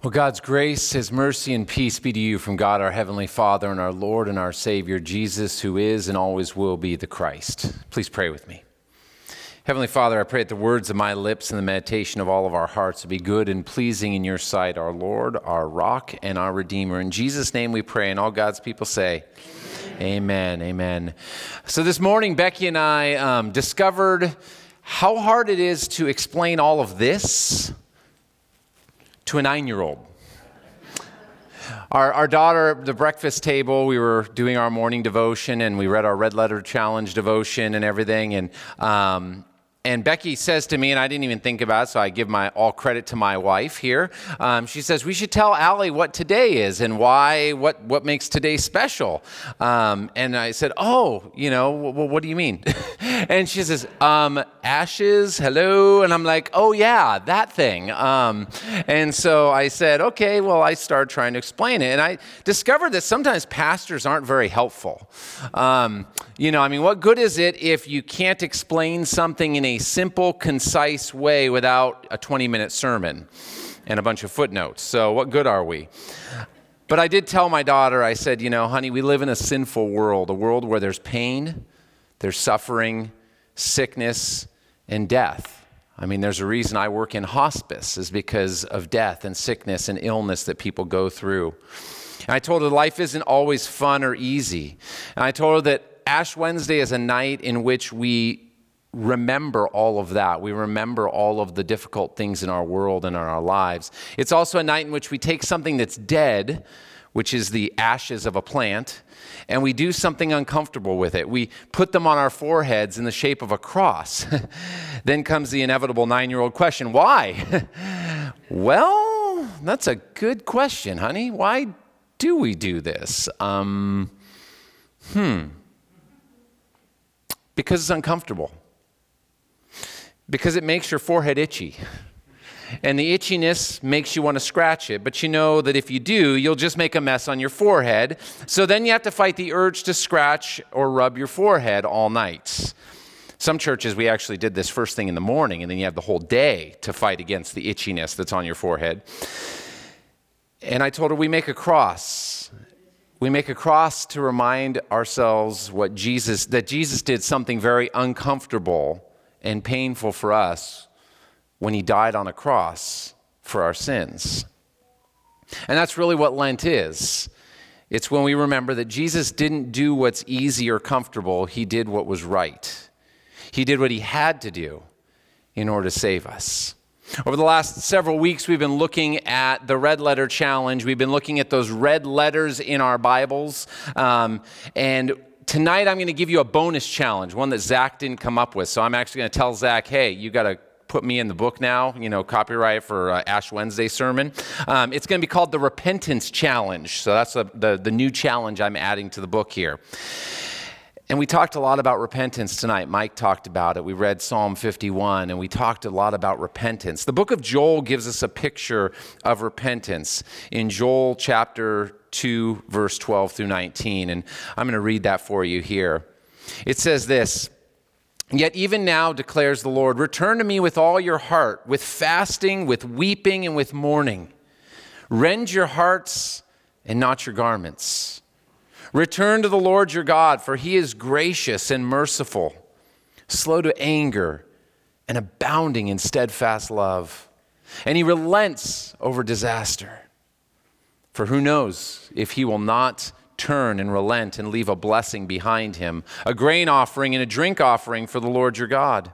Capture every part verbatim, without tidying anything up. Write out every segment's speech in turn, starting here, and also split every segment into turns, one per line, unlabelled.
Well, God's grace, His mercy, and peace be to you from God, our Heavenly Father, and our Lord and our Savior, Jesus, who is and always will be the Christ. Please pray with me. Heavenly Father, I pray that the words of my lips and the meditation of all of our hearts will be good and pleasing in your sight, our Lord, our rock, and our Redeemer. In Jesus' name we pray, and all God's people say, Amen, amen. amen. So this morning, Becky and I um, discovered how hard it is to explain all of this to a nine-year-old. Our, our daughter at the breakfast table, we were doing our morning devotion, and we read our Red Letter Challenge devotion and everything, and um, and Becky says to me, and I didn't even think about it, so I give my all credit to my wife here. Um, she says, we should tell Allie what today is and why, what, what makes today special. Um, and I said, oh, you know, well, what do you mean? And she says, um, ashes, hello. And I'm like, oh yeah, that thing. Um, and so I said, okay, well, I started trying to explain it. And I discovered that sometimes pastors aren't very helpful. Um, you know, I mean, what good is it if you can't explain something in a simple, concise way without a twenty-minute sermon and a bunch of footnotes? So what good are we? But I did tell my daughter, I said, you know, honey, we live in a sinful world, a world where there's pain, there's suffering, sickness, and death. I mean, there's a reason I work in hospice, is because of death and sickness and illness that people go through. And I told her life isn't always fun or easy. And I told her that Ash Wednesday is a night in which we remember all of that. We remember all of the difficult things in our world and in our lives. It's also a night in which we take something that's dead, which is the ashes of a plant, and we do something uncomfortable with it. We put them on our foreheads in the shape of a cross. Then comes the inevitable nine-year-old question, why? Well, that's a good question, honey. Why do we do this? Um, hmm. Because it's uncomfortable. Because it makes your forehead itchy. And the itchiness makes you want to scratch it. But you know that if you do, you'll just make a mess on your forehead. So then you have to fight the urge to scratch or rub your forehead all night. Some churches, we actually did this first thing in the morning, and then you have the whole day to fight against the itchiness that's on your forehead. And I told her we make a cross. We make a cross to remind ourselves what Jesus, that Jesus did something very uncomfortable and painful for us when he died on a cross for our sins. And that's really what Lent is. It's when we remember that Jesus didn't do what's easy or comfortable. He did what was right. He did what he had to do in order to save us. Over the last several weeks, we've been looking at the Red Letter Challenge. We've been looking at those red letters in our Bibles. Um, and tonight, I'm going to give you a bonus challenge, one that Zach didn't come up with. So I'm actually going to tell Zach, hey, you got to put me in the book now, you know, copyright for uh, Ash Wednesday sermon. Um, it's going to be called the Repentance Challenge. So that's a, the, the new challenge I'm adding to the book here. And we talked a lot about repentance tonight. Mike talked about it. We read Psalm fifty-one, and we talked a lot about repentance. The book of Joel gives us a picture of repentance in Joel chapter two, verse twelve through nineteen. And I'm going to read that for you here. It says this, "Yet even now, declares the Lord, return to me with all your heart, with fasting, with weeping, and with mourning. Rend your hearts and not your garments. Return to the Lord your God, for he is gracious and merciful, slow to anger, and abounding in steadfast love. And he relents over disaster. For who knows if he will not turn and relent and leave a blessing behind him, a grain offering and a drink offering for the Lord your God.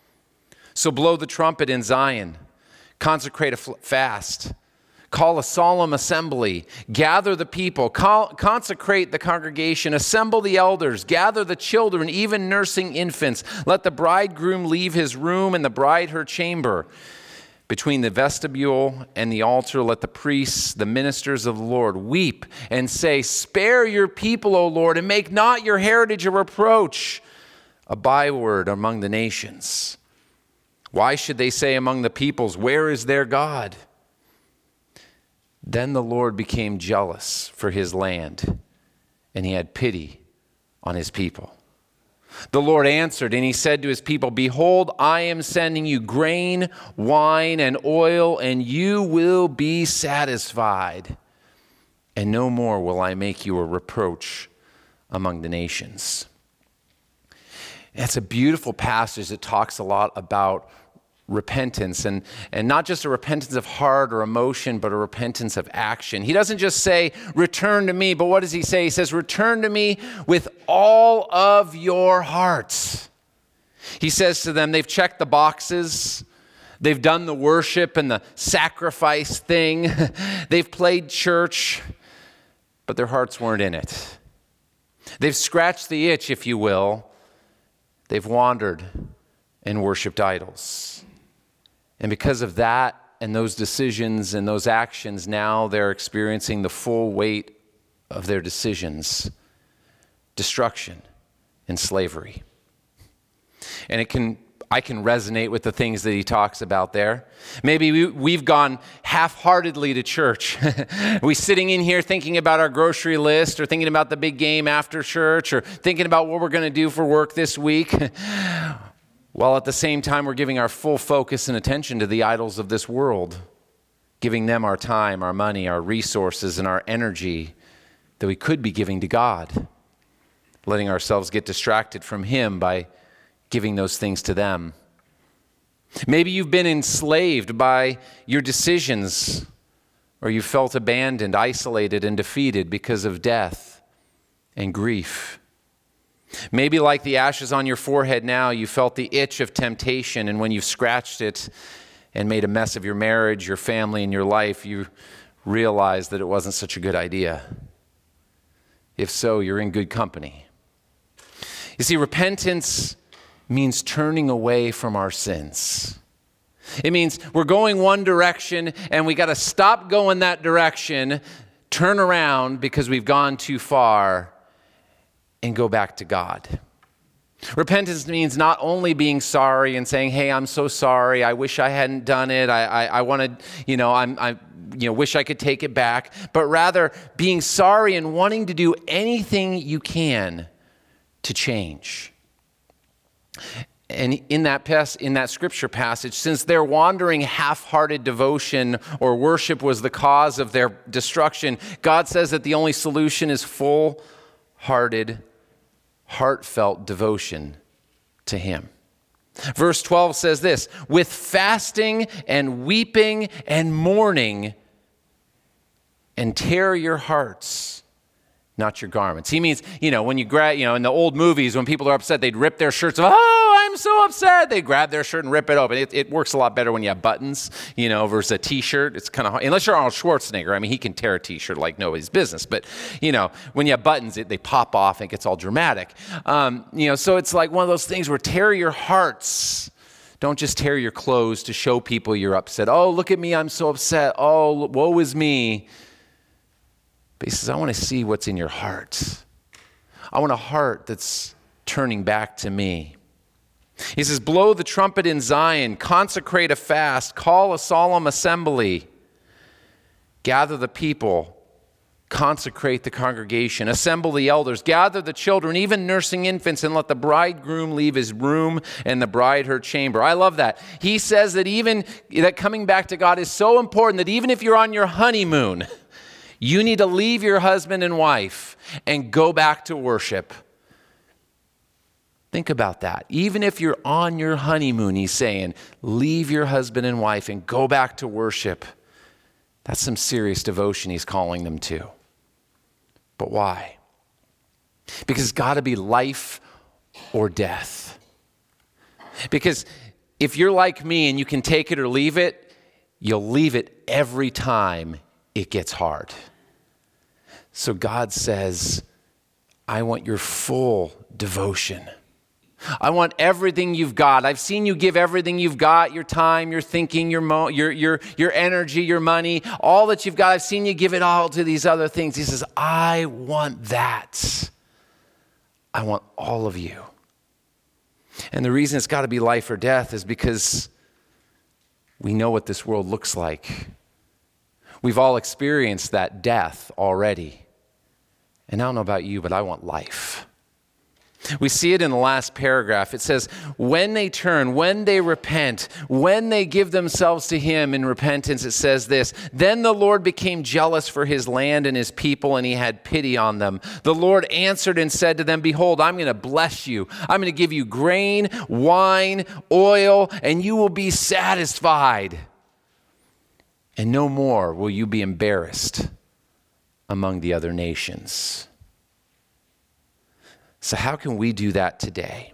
So blow the trumpet in Zion, consecrate a fast, call a solemn assembly, gather the people, call, consecrate the congregation, assemble the elders, gather the children, even nursing infants. Let the bridegroom leave his room and the bride her chamber. Between the vestibule and the altar, let the priests, the ministers of the Lord, weep and say, spare your people, O Lord, and make not your heritage a reproach, a byword among the nations. Why should they say among the peoples, where is their God? Then the Lord became jealous for his land, and he had pity on his people. The Lord answered, and he said to his people, behold, I am sending you grain, wine, and oil, and you will be satisfied. And no more will I make you a reproach among the nations. It's a beautiful passage that talks a lot about repentance, and, and not just a repentance of heart or emotion, but a repentance of action. He doesn't just say, return to me, but what does he say? He says, return to me with all of your hearts. He says to them, they've checked the boxes. They've done the worship and the sacrifice thing. They've played church, but their hearts weren't in it. They've scratched the itch, if you will. They've wandered and worshiped idols. And because of that and those decisions and those actions, now they're experiencing the full weight of their decisions, destruction and slavery. And it can, I can resonate with the things that he talks about there. Maybe we, we've gone half-heartedly to church. We're sitting in here thinking about our grocery list, or thinking about the big game after church, or thinking about what we're going to do for work this week. While at the same time, we're giving our full focus and attention to the idols of this world, giving them our time, our money, our resources, and our energy that we could be giving to God, letting ourselves get distracted from him by giving those things to them. Maybe you've been enslaved by your decisions, or you felt abandoned, isolated, and defeated because of death and grief. Maybe like the ashes on your forehead now, you felt the itch of temptation, and when you've scratched it and made a mess of your marriage, your family, and your life, you realized that it wasn't such a good idea. If so, you're in good company. You see, repentance means turning away from our sins. It means we're going one direction, and we got to stop going that direction, turn around because we've gone too far, and go back to God. Repentance means not only being sorry and saying, hey, I'm so sorry. I wish I hadn't done it. I, I, I wanted, you know, I'm, I, you know, wish I could take it back. But rather being sorry and wanting to do anything you can to change. And in that pas- in that scripture passage, since their wandering half-hearted devotion or worship was the cause of their destruction, God says that the only solution is full-hearted, heartfelt devotion to him. Verse twelve says this, with fasting and weeping and mourning, and tear your hearts, not your garments. He means, you know, when you grab, you know, in the old movies, when people are upset, they'd rip their shirts off. Oh, I'm so upset. They grab their shirt and rip it open. It, it works a lot better when you have buttons, you know, versus a t-shirt. It's kind of hard. Unless you're Arnold Schwarzenegger. I mean, he can tear a t-shirt like nobody's business. But, you know, when you have buttons, it, they pop off and it gets all dramatic. Um, you know, so it's like one of those things where tear your hearts. Don't just tear your clothes to show people you're upset. Oh, look at me. I'm so upset. Oh, woe is me. But he says, I want to see what's in your heart. I want a heart that's turning back to me. He says, blow the trumpet in Zion, consecrate a fast, call a solemn assembly, gather the people, consecrate the congregation, assemble the elders, gather the children, even nursing infants, and let the bridegroom leave his room and the bride her chamber. I love that. He says that even that coming back to God is so important that even if you're on your honeymoon, you need to leave your husband and wife and go back to worship. Think about that. Even if you're on your honeymoon, he's saying, leave your husband and wife and go back to worship. That's some serious devotion he's calling them to. But why? Because it's got to be life or death. Because if you're like me and you can take it or leave it, you'll leave it every time it gets hard. So God says, I want your full devotion. I want everything you've got. I've seen you give everything you've got, your time, your thinking, your mo- your your your energy, your money, all that you've got. I've seen you give it all to these other things. He says, I want that. I want all of you. And the reason it's got to be life or death is because we know what this world looks like. We've all experienced that death already. And I don't know about you, but I want life. We see it in the last paragraph. It says, when they turn, when they repent, when they give themselves to him in repentance, it says this, then the Lord became jealous for his land and his people, and he had pity on them. The Lord answered and said to them, behold, I'm going to bless you. I'm going to give you grain, wine, oil, and you will be satisfied. And no more will you be embarrassed among the other nations. So how can we do that today?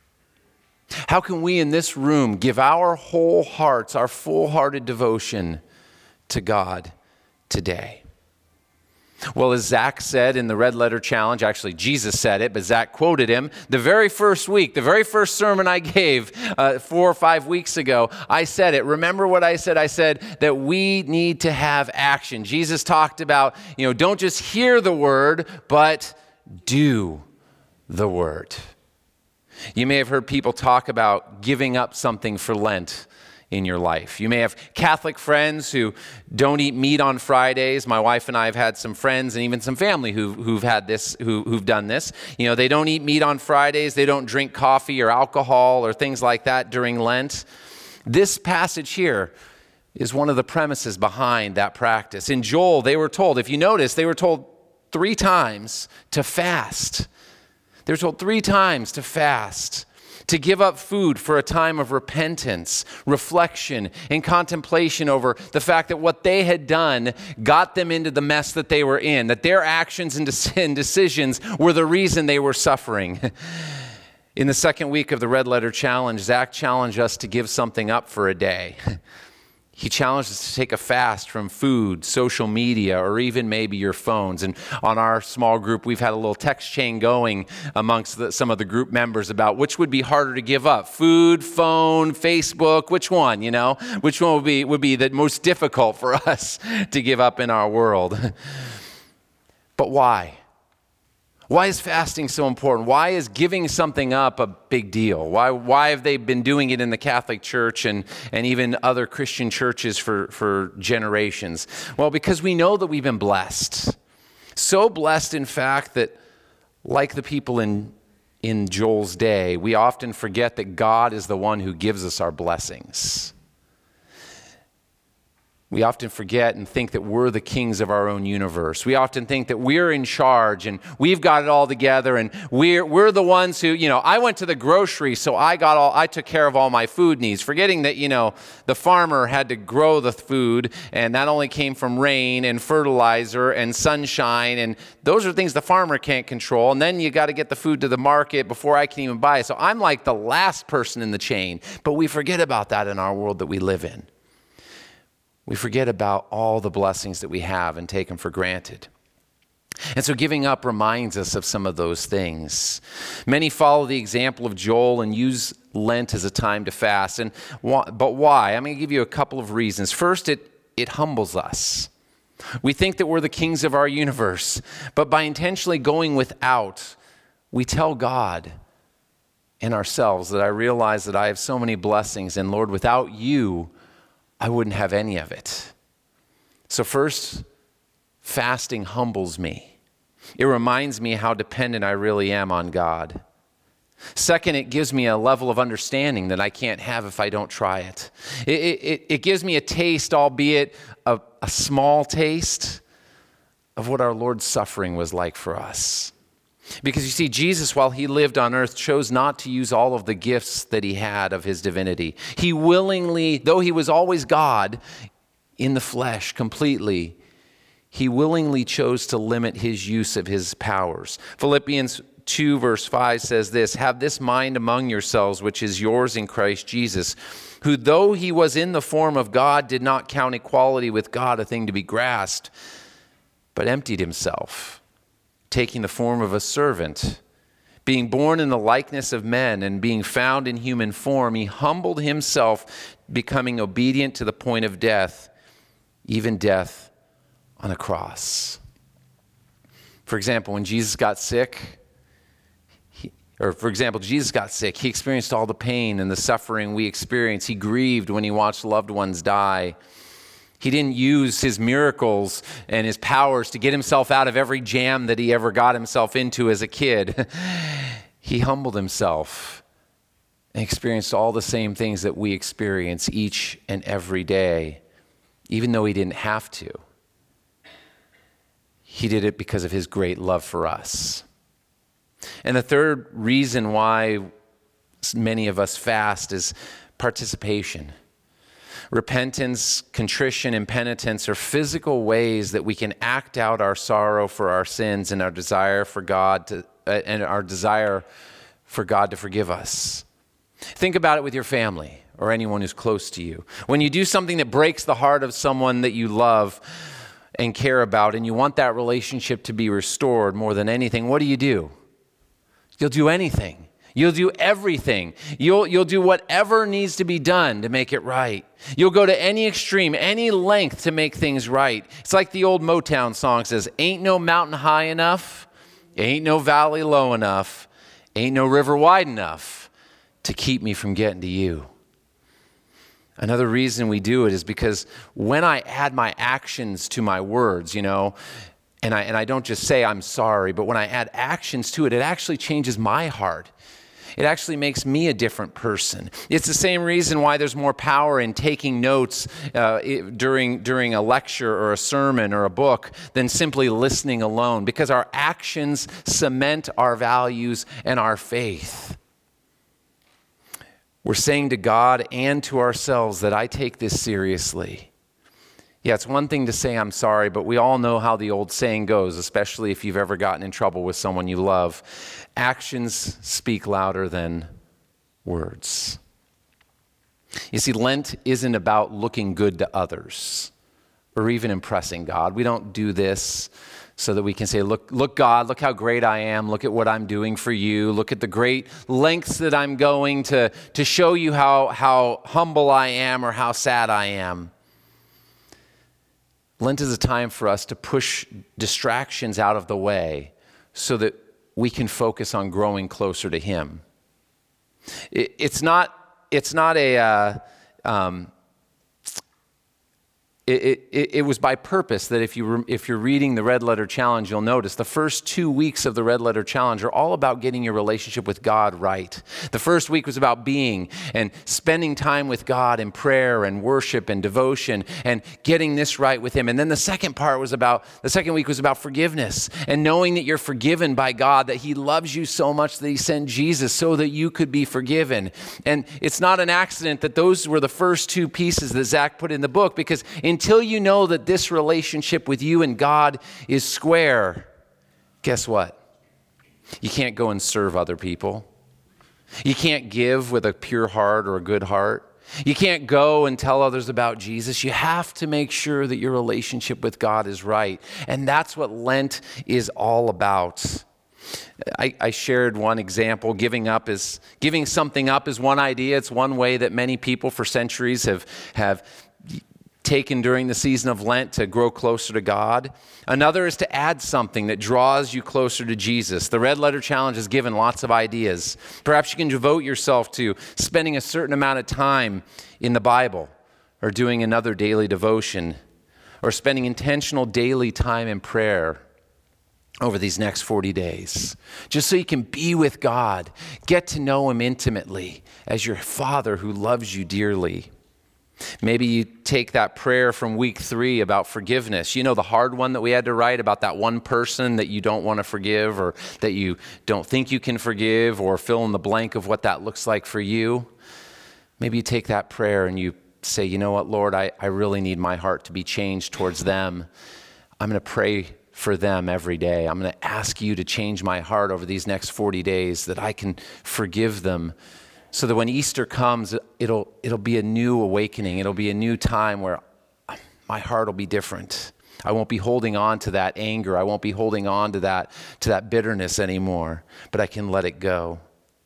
How can we in this room give our whole hearts, our full-hearted devotion to God today? Well, as Zach said in the Red Letter Challenge, actually Jesus said it, but Zach quoted him, the very first week, the very first sermon I gave uh, four or five weeks ago, I said it. Remember what I said? I said that we need to have action. Jesus talked about, you know, don't just hear the word, but do the word. You may have heard people talk about giving up something for Lent in your life. You may have Catholic friends who don't eat meat on Fridays. My wife and I have had some friends and even some family who, who've had this, who, who've done this. You know, they don't eat meat on Fridays. They don't drink coffee or alcohol or things like that during Lent. This passage here is one of the premises behind that practice. In Joel, they were told, if you notice, they were told three times to fast. They were told three times to fast, to give up food for a time of repentance, reflection, and contemplation over the fact that what they had done got them into the mess that they were in, that their actions and decisions were the reason they were suffering. In the second week of the Red Letter Challenge, Zach challenged us to give something up for a day. He challenged us to take a fast from food, social media, or even maybe your phones. And on our small group, we've had a little text chain going amongst the, some of the group members about which would be harder to give up. Food, phone, Facebook, which one, you know? Which one would be, would be the most difficult for us to give up in our world? But why? Why is fasting so important? Why is giving something up a big deal? Why, why have they been doing it in the Catholic Church and, and even other Christian churches for, for generations? Well, because we know that we've been blessed. So blessed, in fact, that like the people in, in Joel's day, we often forget that God is the one who gives us our blessings. We often forget and think that we're the kings of our own universe. We often think that we're in charge and we've got it all together and we're we're the ones who, you know, I went to the grocery, so I got all I took care of all my food needs, forgetting that, you know, the farmer had to grow the food, and that only came from rain and fertilizer and sunshine, and those are things the farmer can't control. And then you got to get the food to the market before I can even buy it. So I'm like the last person in the chain, but we forget about that in our world that we live in. We forget about all the blessings that we have and take them for granted. And so giving up reminds us of some of those things. Many follow the example of Joel and use Lent as a time to fast. And but why? I'm going to give you a couple of reasons. First, it, it humbles us. We think that we're the kings of our universe, but by intentionally going without, we tell God and ourselves that I realize that I have so many blessings, and Lord, without you, I wouldn't have any of it. So first, fasting humbles me. It reminds me how dependent I really am on God. Second, it gives me a level of understanding that I can't have if I don't try it. It, it, it gives me a taste, albeit a, a small taste, of what our Lord's suffering was like for us. Because you see, Jesus, while he lived on earth, chose not to use all of the gifts that he had of his divinity. He willingly, though he was always God in the flesh completely, he willingly chose to limit his use of his powers. Philippians two verse five says this, have this mind among yourselves, which is yours in Christ Jesus, who though he was in the form of God, did not count equality with God a thing to be grasped, but emptied himself, taking the form of a servant, being born in the likeness of men and being found in human form, he humbled himself, becoming obedient to the point of death, even death on a cross. For example, when Jesus got sick, he, or for example, Jesus got sick, he experienced all the pain and the suffering we experience. He grieved when he watched loved ones die. He didn't use his miracles and his powers to get himself out of every jam that he ever got himself into as a kid. He humbled himself and experienced all the same things that we experience each and every day, even though he didn't have to. He did it because of his great love for us. And the third reason why many of us fast is participation. Repentance, contrition, and penitence are physical ways that we can act out our sorrow for our sins and our desire for God to, uh, and our desire for God to forgive us. Think about it with your family or anyone who's close to you. When you do something that breaks the heart of someone that you love and care about, and you want that relationship to be restored more than anything, what do you do? You'll do anything. You'll do everything. You'll, you'll do whatever needs to be done to make it right. You'll go to any extreme, any length to make things right. It's like the old Motown song says, ain't no mountain high enough, ain't no valley low enough, ain't no river wide enough to keep me from getting to you. Another reason we do it is because when I add my actions to my words, you know, and I, and I don't just say I'm sorry, but when I add actions to it, it actually changes my heart. It actually makes me a different person. It's the same reason why there's more power in taking notes uh, during, during a lecture or a sermon or a book than simply listening alone, because our actions cement our values and our faith. We're saying to God and to ourselves that I take this seriously. Yeah, it's one thing to say I'm sorry, but we all know how the old saying goes, especially if you've ever gotten in trouble with someone you love. Actions speak louder than words. You see, Lent isn't about looking good to others or even impressing God. We don't do this so that we can say, look, look, God, look how great I am. Look at what I'm doing for you. Look at the great lengths that I'm going to, to show you how, how humble I am or how sad I am. Lent is a time for us to push distractions out of the way so that we can focus on growing closer to Him. It, it's not, it's not a, uh, um, It, it, it was by purpose that if, you re, if you're reading the Red Letter Challenge, you'll notice the first two weeks of the Red Letter Challenge are all about getting your relationship with God right. The first week was about being and spending time with God in prayer and worship and devotion and getting this right with Him. And then the second part was about, the second week was about forgiveness and knowing that you're forgiven by God, that He loves you so much that He sent Jesus so that you could be forgiven. And it's not an accident that those were the first two pieces that Zach put in the book, because in Until you know that this relationship with you and God is square, guess what? You can't go and serve other people. You can't give with a pure heart or a good heart. You can't go and tell others about Jesus. You have to make sure that your relationship with God is right. And that's what Lent is all about. I, I shared one example. Giving up is giving something up is one idea. It's one way that many people for centuries have have taken during the season of Lent to grow closer to God. Another is to add something that draws you closer to Jesus. The Red Letter Challenge has given lots of ideas. Perhaps you can devote yourself to spending a certain amount of time in the Bible, or doing another daily devotion, or spending intentional daily time in prayer over these next forty days, just so you can be with God, get to know Him intimately as your Father who loves you dearly. Maybe you take that prayer from week three about forgiveness. You know, the hard one that we had to write about that one person that you don't want to forgive, or that you don't think you can forgive, or fill in the blank of what that looks like for you. Maybe you take that prayer and you say, you know what, Lord, I, I really need my heart to be changed towards them. I'm going to pray for them every day. I'm going to ask you to change my heart over these next forty days, that I can forgive them, so that when Easter comes, it'll, it'll be a new awakening. It'll be a new time where my heart will be different. I won't be holding on to that anger. I won't be holding on to that, to that bitterness anymore, but I can let it go.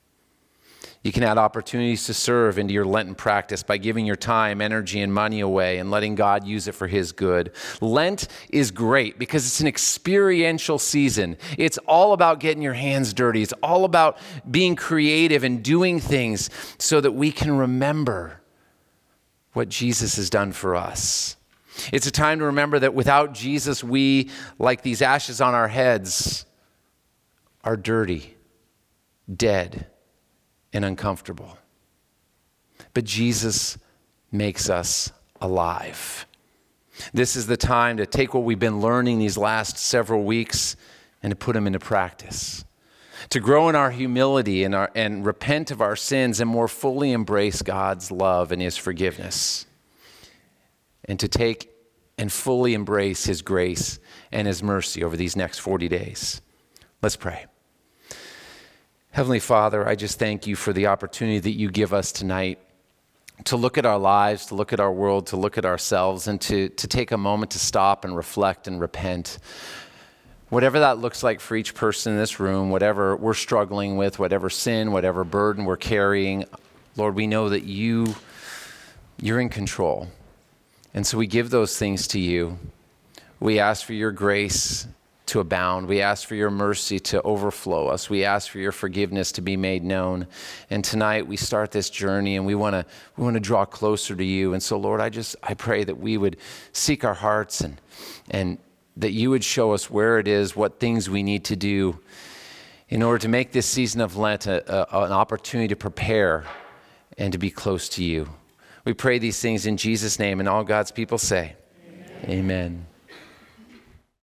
You can add opportunities to serve into your Lenten practice by giving your time, energy, and money away and letting God use it for His good. Lent is great because it's an experiential season. It's all about getting your hands dirty. It's all about being creative and doing things so that we can remember what Jesus has done for us. It's a time to remember that without Jesus, we, like these ashes on our heads, are dirty. dead and uncomfortable. But Jesus makes us alive. This is the time to take what we've been learning these last several weeks and to put them into practice. To grow in our humility and, our, and repent of our sins and more fully embrace God's love and his forgiveness. And to take and fully embrace his grace and his mercy over these next forty days. Let's pray. Heavenly Father, I just thank you for the opportunity that you give us tonight to look at our lives, to look at our world, to look at ourselves, and to, to take a moment to stop and reflect and repent. Whatever that looks like for each person in this room, whatever we're struggling with, whatever sin, whatever burden we're carrying, Lord, we know that you, you're in control. And so we give those things to you. We ask for your grace to abound. We ask for your mercy to overflow us. We ask for your forgiveness to be made known. And tonight we start this journey and we want to we want to draw closer to you. And so, Lord, I just I pray that we would seek our hearts and and that you would show us where it is, what things we need to do in order to make this season of Lent a, a, an opportunity to prepare and to be close to you. We pray these things in Jesus' name, and all God's people say, amen. Amen.